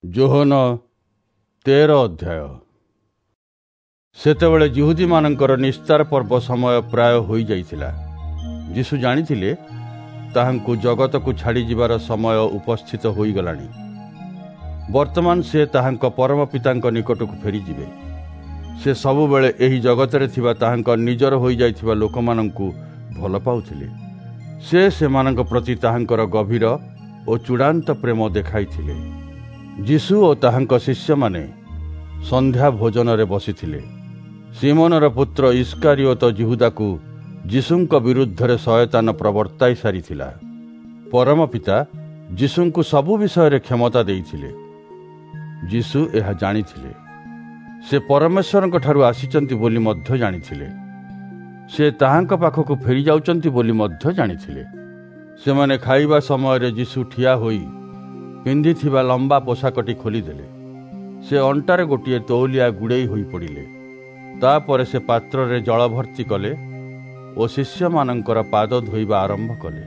ଯୋହନ 13 ଅଧ୍ୟାୟ। ସେତେବେଳେ ଯିହୁଦୀମାନଙ୍କର ନିସ୍ତାର ପର୍ବ ସମୟ ପ୍ରାୟ ହୋଇଯାଇଥିଲା। ଯୀଶୁ ଜାଣିଥିଲେ ତାହାଙ୍କୁ ଜଗତକୁ ଛାଡ଼ିଯିବାର ସମୟ ଉପସ୍ଥିତ ହୋଇଗଲାଣି। ବର୍ତ୍ତମାନ ସେ ତାହାଙ୍କ ପରମ ପିତାଙ୍କ ନିକଟକୁ ଫେରିଯିବେ। ସେ ସବୁବେଳେ ଏହି ଜଗତରେ ଥିବା ତାହାଙ୍କ ନିଜର ହୋଇଯାଇଥିବା ଲୋକମାନଙ୍କୁ ଭଲ ପାଉଥିଲେ। ସେ ସେମାନଙ୍କ ପ୍ରତି ତାହାଙ୍କର ଗଭୀର ଓ ଚୂଡ଼ାନ୍ତ ପ୍ରେମ ଦେଖାଇଥିଲେ। ଯୀଶୁ ଓ ତାହାଙ୍କ ଶିଷ୍ୟମାନେ ସନ୍ଧ୍ୟା ଭୋଜନରେ ବସିଥିଲେ। ସିମୋନର ପୁତ୍ର ଇସ୍କାରିଓତ ଯିହୁଦାକୁ ଯୀଶୁଙ୍କ ବିରୁଦ୍ଧରେ ଶୟତାନ ପ୍ରବର୍ତ୍ତାଇ ସାରିଥିଲା। ପରମ ପିତା ଯୀଶୁଙ୍କୁ ସବୁ ବିଷୟରେ କ୍ଷମତା ଦେଇଥିଲେ। ଯୀଶୁ ଏହା ଜାଣିଥିଲେ। ସେ ପରମେଶ୍ୱରଙ୍କ ଠାରୁ ଆସିଛନ୍ତି ବୋଲି ମଧ୍ୟ ଜାଣିଥିଲେ। ସେ ତାହାଙ୍କ ପାଖକୁ ଫେରି ଯାଉଛନ୍ତି ବୋଲି ମଧ୍ୟ ଜାଣିଥିଲେ। ସେମାନେ ଖାଇବା ସମୟରେ ଯୀଶୁ ଠିଆ ହୋଇ ପିନ୍ଧିଥିବା ଲମ୍ବା ପୋଷାକଟି ଖୋଲିଦେଲେ। ସେ ଅଣ୍ଟାରେ ଗୋଟିଏ ତଉଲିଆ ଗୁଡ଼େଇ ହୋଇ ପଡ଼ିଲେ। ତାପରେ ସେ ପାତ୍ରରେ ଜଳ ଭର୍ତ୍ତି କଲେ ଓ ଶିଷ୍ୟମାନଙ୍କର ପାଦ ଧୋଇବା ଆରମ୍ଭ କଲେ।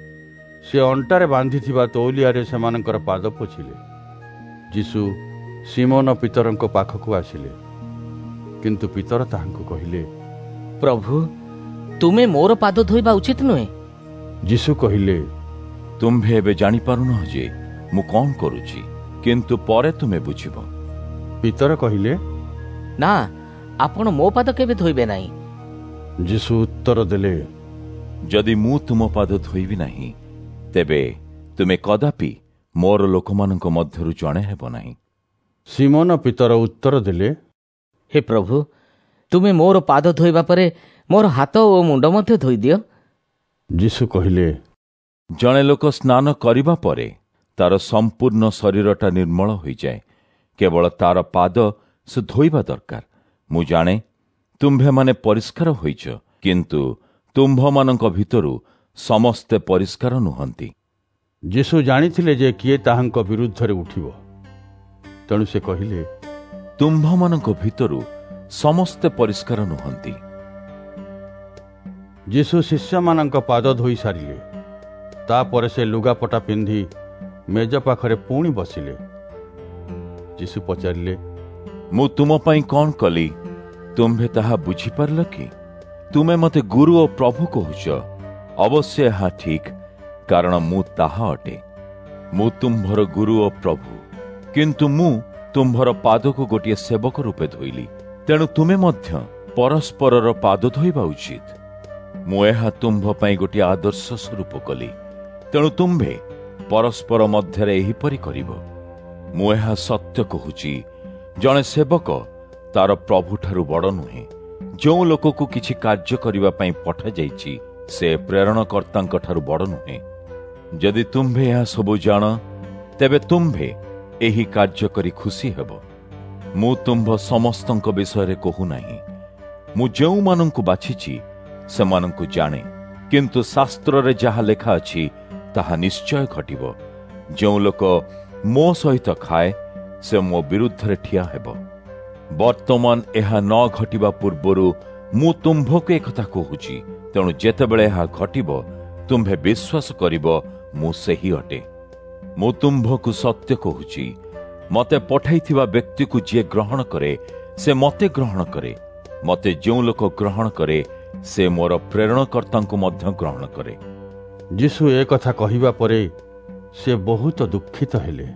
ସେ ଅଣ୍ଟାରେ ବାନ୍ଧିଥିବା ତଉଲିଆରେ ସେମାନଙ୍କର ପାଦ ପୋଛିଲେ। ଯୀଶୁ ସିମୋନ ପିତରଙ୍କ ପାଖକୁ ଆସିଲେ, କିନ୍ତୁ ପିତର ତାହାଙ୍କୁ କହିଲେ, ପ୍ରଭୁ, ତୁମେ ମୋର ପାଦ ଧୋଇବା ଉଚିତ ନୁହେଁ। ଯୀଶୁ କହିଲେ, ତୁମ୍ଭେ ଏବେ ଜାଣିପାରୁନ ଯେ ମୁଁ କ'ଣ କରୁଛି, କିନ୍ତୁ ପରେ ତୁମେ ବୁଝିବ। ପିତର କହିଲେ, ନା, ଆପଣ ମୋ ପାଦ କେବେ ଧୋଇବେ ନାହିଁ। ଯୀଶୁ ଉତ୍ତର ଦେଲେ, ଯଦି ମୁଁ ତୁମ ପାଦ ଧୋଇବି ନାହିଁ, ତେବେ ତୁମେ କଦାପି ମୋର ଲୋକମାନଙ୍କ ମଧ୍ୟରୁ ଜଣେ ହେବ ନାହିଁ। ସିମୋନ ପିତର ଉତ୍ତର ଦେଲେ, ହେ ପ୍ରଭୁ, ତୁମେ ମୋର ପାଦ ଧୋଇବା ପରେ ମୋର ହାତ ଓ ମୁଣ୍ଡ ମଧ୍ୟ ଧୋଇଦିଅ। ଯୀଶୁ କହିଲେ, ଜଣେ ଲୋକ ସ୍ନାନ କରିବା ପରେ ତାର ସମ୍ପୂର୍ଣ୍ଣ ଶରୀରଟା ନିର୍ମଳ ହୋଇଯାଏ, କେବଳ ତାର ପାଦ ସେ ଧୋଇବା ଦରକାର। ମୁଁ ଜାଣେ ତୁମ୍ଭେମାନେ ପରିଷ୍କାର ହୋଇଛ, କିନ୍ତୁ ତୁମ୍ଭମାନଙ୍କ ଭିତରୁ ସମସ୍ତେ ପରିଷ୍କାର ନୁହନ୍ତି। ଯୀଶୁ ଜାଣିଥିଲେ ଯେ କିଏ ତାହାଙ୍କ ବିରୁଦ୍ଧରେ ଉଠିବ। ତେଣୁ ସେ କହିଲେ, ତୁମ୍ଭମାନଙ୍କ ଭିତରୁ ସମସ୍ତେ ପରିଷ୍କାର ନୁହନ୍ତି। ଯୀଶୁ ଶିଷ୍ୟମାନଙ୍କ ପାଦ ଧୋଇ ସାରିଲେ। ତାପରେ ସେ ଲୁଗାପଟା ପିନ୍ଧି ମେଜ ପାଖରେ ପୁଣି ବସିଲେ। ଯୀଶୁ ପଚାରିଲେ, ମୁଁ ତୁମ ପାଇଁ କ'ଣ କଲି, ତୁମ୍ଭେ ତାହା ବୁଝିପାରିଲ କି? ତୁମେ ମୋତେ ଗୁରୁ ଓ ପ୍ରଭୁ କହୁଛ। ଅବଶ୍ୟ ଏହା ଠିକ୍, କାରଣ ମୁଁ ତାହା ଅଟେ। ମୁଁ ତୁମ୍ଭର ଗୁରୁ ଓ ପ୍ରଭୁ, କିନ୍ତୁ ମୁଁ ତୁମ୍ଭର ପାଦକୁ ଗୋଟିଏ ସେବକ ରୂପେ ଧୋଇଲି। ତେଣୁ ତୁମେ ମଧ୍ୟ ପରସ୍ପରର ପାଦ ଧୋଇବା ଉଚିତ। ମୁଁ ଏହା ତୁମ୍ଭ ପାଇଁ ଗୋଟିଏ ଆଦର୍ଶ ସ୍ୱରୂପ କଲି, ତେଣୁ ତୁମ୍ଭେ ପରସ୍ପର ମଧ୍ୟରେ ଏହିପରି କରିବ। ମୁଁ ଏହା ସତ୍ୟ କହୁଛି, ଜଣେ ସେବକ ତାର ପ୍ରଭୁଠାରୁ ବଡ଼ ନୁହେଁ। ଯେଉଁ ଲୋକକୁ କିଛି କାର୍ଯ୍ୟ କରିବା ପାଇଁ ପଠାଯାଇଛି, ସେ ପ୍ରେରଣକର୍ତ୍ତାଙ୍କ ଠାରୁ ବଡ଼ ନୁହେଁ। ଯଦି ତୁମ୍ଭେ ଏହା ସବୁ ଜାଣ, ତେବେ ତୁମ୍ଭେ ଏହି କାର୍ଯ୍ୟ କରି ଖୁସି ହେବ। ମୁଁ ତୁମ୍ଭ ସମସ୍ତଙ୍କ ବିଷୟରେ କହୁନାହିଁ। ମୁଁ ଯେଉଁମାନଙ୍କୁ ବାଛିଛି ସେମାନଙ୍କୁ ଜାଣେ, କିନ୍ତୁ ଶାସ୍ତ୍ରରେ ଯାହା ଲେଖା ଅଛି ତାହା ନିଶ୍ଚୟ ଘଟିବ। ଯେଉଁ ଲୋକ ମୋ ସହିତ ଖାଏ, ସେ ମୋ ବିରୁଦ୍ଧରେ ଠିଆ ହେବ। ବର୍ତ୍ତମାନ ଏହା ନ ଘଟିବା ପୂର୍ବରୁ ମୁଁ ତୁମ୍ଭକୁ ଏକଥା କହୁଛି, ତେଣୁ ଯେତେବେଳେ ଏହା ଘଟିବ ତୁମ୍ଭେ ବିଶ୍ୱାସ କରିବ ମୁଁ ସେହି ଅଟେ। ମୁଁ ତୁମ୍ଭକୁ ସତ୍ୟ କହୁଛି, ମୋତେ ପଠାଇଥିବା ବ୍ୟକ୍ତିକୁ ଯିଏ ଗ୍ରହଣ କରେ, ସେ ମୋତେ ଗ୍ରହଣ କରେ। ମୋତେ ଯେଉଁ ଲୋକ ଗ୍ରହଣ କରେ, ସେ ମୋର ପ୍ରେରଣକର୍ତ୍ତାଙ୍କୁ ମଧ୍ୟ ଗ୍ରହଣ କରେ। ଯୀଶୁ ଏକଥା କହିବା ପରେ ସେ ବହୁତ ଦୁଃଖିତ ହେଲେ।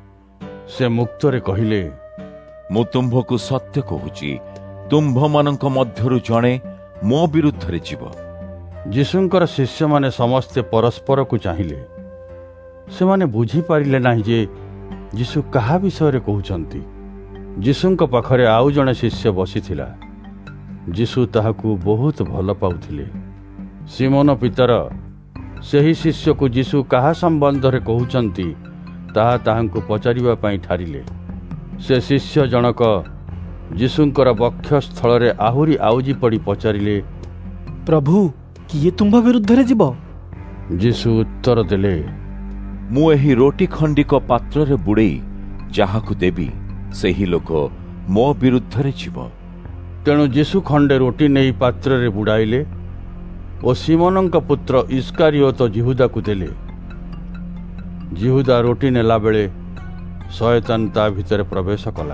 ସେ ମୁକ୍ତରେ କହିଲେ, ମୁଁ ତୁମ୍ଭକୁ ସତ୍ୟ କହୁଛି, ତୁମ୍ଭମାନଙ୍କ ମଧ୍ୟରୁ ଜଣେ ମୋ ବିରୁଦ୍ଧରେ ଯିବ। ଯୀଶୁଙ୍କର ଶିଷ୍ୟମାନେ ସମସ୍ତେ ପରସ୍ପରକୁ ଚାହିଁଲେ। ସେମାନେ ବୁଝିପାରିଲେ ନାହିଁ ଯେ ଯୀଶୁ କାହା ବିଷୟରେ କହୁଛନ୍ତି। ଯୀଶୁଙ୍କ ପାଖରେ ଆଉ ଜଣେ ଶିଷ୍ୟ ବସିଥିଲା। ଯୀଶୁ ତାହାକୁ ବହୁତ ଭଲ ପାଉଥିଲେ। ସିମୋନ ପିତର ସେହି ଶିଷ୍ୟକୁ ଯୀଶୁ କାହା ସମ୍ବନ୍ଧରେ କହୁଛନ୍ତି ତାହା ତାହାଙ୍କୁ ପଚାରିବା ପାଇଁ ଠାରିଲେ। ସେ ଶିଷ୍ୟ ଜଣକ ଯୀଶୁଙ୍କର ବକ୍ଷସ୍ଥଳରେ ଆହୁରି ଆଉଜି ପଡ଼ି ପଚାରିଲେ, ପ୍ରଭୁ, କିଏ ତୁମ୍ଭ ବିରୁଦ୍ଧରେ ଯିବ? ଯୀଶୁ ଉତ୍ତର ଦେଲେ, ମୁଁ ଏହି ରୋଟି ଖଣ୍ଡିକ ପାତ୍ରରେ ବୁଡ଼େଇ ଯାହାକୁ ଦେବି, ସେହି ଲୋକ ମୋ ବିରୁଦ୍ଧରେ ଯିବ। ତେଣୁ ଯୀଶୁ ଖଣ୍ଡେ ରୋଟି ନେଇ ପାତ୍ରରେ ବୁଡ଼ାଇଲେ ଓ ସିମୋନଙ୍କ ପୁତ୍ର ଇସ୍କାରିଓତ ଯିହୁଦାକୁ ଦେଲେ। ଯିହୁଦା ରୋଟି ନେଲାବେଳେ ଶୟତାନ ତା ଭିତରେ ପ୍ରବେଶ କଲା।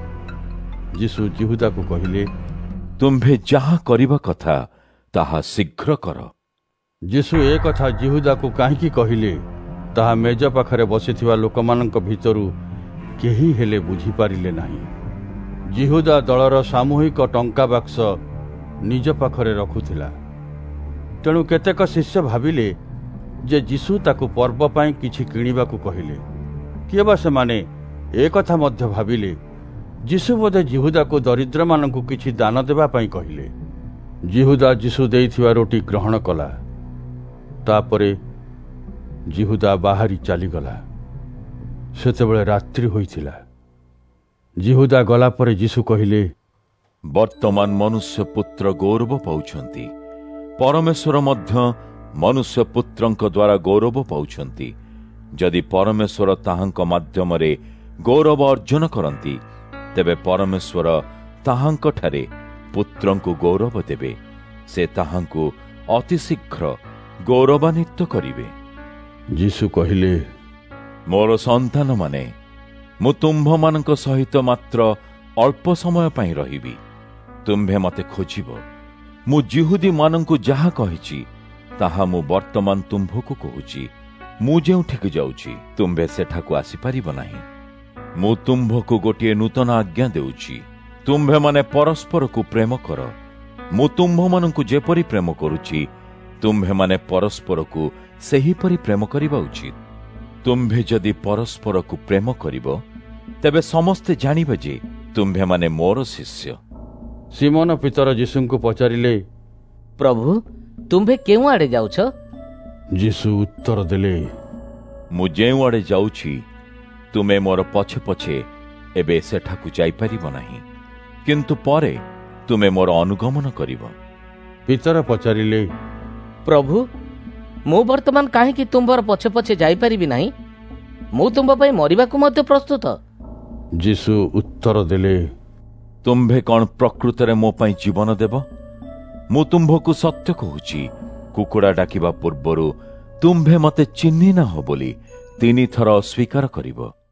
ଯୀଶୁ ଜିହୁଦାକୁ କହିଲେ, ତୁମ୍ଭେ ଯାହା କରିବା କଥା ତାହା ଶୀଘ୍ର କର। ଯୀଶୁ ଏ କଥା ଜିହୁଦାକୁ କାହିଁକି କହିଲେ, ତାହା ମେଜ ପାଖରେ ବସିଥିବା ଲୋକମାନଙ୍କ ଭିତରୁ କେହି ହେଲେ ବୁଝିପାରିଲେ ନାହିଁ। ଜିହୁଦା ଦଳର ସାମୂହିକ ଟଙ୍କା ବାକ୍ସ ନିଜ ପାଖରେ ରଖୁଥିଲା। ତେଣୁ କେତେକ ଶିଷ୍ୟ ଭାବିଲେ ଯେ ଯୀଶୁ ତାକୁ ପର୍ବ ପାଇଁ କିଛି କିଣିବାକୁ କହିଲେ। କିଏ ବା ସେମାନେ ଏ କଥା ମଧ୍ୟ ଭାବିଲେ ଯୀଶୁ ବୋଧେ ଜିହୁଦାକୁ ଦରିଦ୍ରମାନଙ୍କୁ କିଛି ଦାନ ଦେବା ପାଇଁ କହିଲେ। ଜିହୁଦା ଯୀଶୁ ଦେଇଥିବା ରୋଟି ଗ୍ରହଣ କଲା। ତାପରେ ଜିହୁଦା ବାହାରି ଚାଲିଗଲା। ସେତେବେଳେ ରାତ୍ରି ହୋଇଥିଲା। ଜିହୁଦା ଗଲା ପରେ ଯୀଶୁ କହିଲେ, ବର୍ତ୍ତମାନ ମନୁଷ୍ୟ ପୁତ୍ର ଗୌରବ ପାଉଛନ୍ତି। ପରମେଶ୍ୱର ମଧ୍ୟ ମନୁଷ୍ୟ ପୁତ୍ରଙ୍କ ଦ୍ୱାରା ଗୌରବ ପାଉଛନ୍ତି। ଯଦି ପରମେଶ୍ୱର ତାହାଙ୍କ ମାଧ୍ୟମରେ ଗୌରବ ଅର୍ଜନ କରନ୍ତି, ତେବେ ପରମେଶ୍ୱର ତାହାଙ୍କଠାରେ ପୁତ୍ରଙ୍କୁ ଗୌରବ ଦେବେ। ସେ ତାହାଙ୍କୁ ଅତି ଶୀଘ୍ର ଗୌରବାନ୍ୱିତ କରିବେ। ଯୀଶୁ କହିଲେ, ମୋର ସନ୍ତାନମାନେ, ମୁଁ ତୁମ୍ଭମାନଙ୍କ ସହିତ ମାତ୍ର ଅଳ୍ପ ସମୟ ପାଇଁ ରହିବି। ତୁମ୍ଭେ ମୋତେ ଖୋଜିବ। ମୁଁ ଜିହୁଦୀମାନଙ୍କୁ ଯାହା କହିଛି ତାହା ମୁଁ ବର୍ତ୍ତମାନ ତୁମ୍ଭକୁ କହୁଛି। ମୁଁ ଯେଉଁଠିକୁ ଯାଉଛି ତୁମ୍ଭେ ସେଠାକୁ ଆସିପାରିବ ନାହିଁ। ମୁଁ ତୁମ୍ଭକୁ ଗୋଟିଏ ନୂତନ ଆଜ୍ଞା ଦେଉଛି, ତୁମ୍ଭେମାନେ ପରସ୍ପରକୁ ପ୍ରେମ କର। ମୁଁ ତୁମ୍ଭମାନଙ୍କୁ ଯେପରି ପ୍ରେମ କରୁଛି, ତୁମ୍ଭେମାନେ ପରସ୍ପରକୁ ସେହିପରି ପ୍ରେମ କରିବା ଉଚିତ। ତୁମ୍ଭେ ଯଦି ପରସ୍ପରକୁ ପ୍ରେମ କରିବ, ତେବେ ସମସ୍ତେ ଜାଣିବେ ଯେ ତୁମ୍ଭେମାନେ ମୋର ଶିଷ୍ୟ। ସିମୋନ ପିତର ଯୀଶୁଙ୍କୁ ପଚାରିଲେ, ପ୍ରଭୁ, ତୁମ୍ଭେ କେଉଁ ଆଡ଼େ ଯାଉଛ? ଯୀଶୁ ଉତ୍ତର ଦେଲେ, ମୁଁ ଯେଉଁଆଡ଼େ ଯାଉଛି ତୁମେ ମୋର ପଛେ ପଛେ ଏବେ ସେଠାକୁ ଯାଇପାରିବ ନାହିଁ, କିନ୍ତୁ ପରେ ତୁମେ ମୋର ଅନୁଗମନ କରିବ। ପିତର ପଚାରିଲେ, ପ୍ରଭୁ, ମୁଁ ବର୍ତ୍ତମାନ କାହିଁକି ତୁମ୍ଭର ପଛେ ପଛେ ଯାଇପାରିବି ନାହିଁ? ମୁଁ ତୁମ୍ଭ ପାଇଁ ମରିବାକୁ ମଧ୍ୟ ପ୍ରସ୍ତୁତ। ଯୀଶୁ ଉତ୍ତର ଦେଲେ, ତୁମ୍ଭେ କ'ଣ ପ୍ରକୃତରେ ମୋ ପାଇଁ ଜୀବନ ଦେବ? ମୁଁ ତୁମ୍ଭକୁ ସତ୍ୟ କହୁଛି, କୁକୁଡ଼ା ଡାକିବା ପୂର୍ବରୁ ତୁମ୍ଭେ ମୋତେ ଚିହ୍ନି ନାହ ବୋଲି 3 ଥର ଅସ୍ୱୀକାର କରିବ।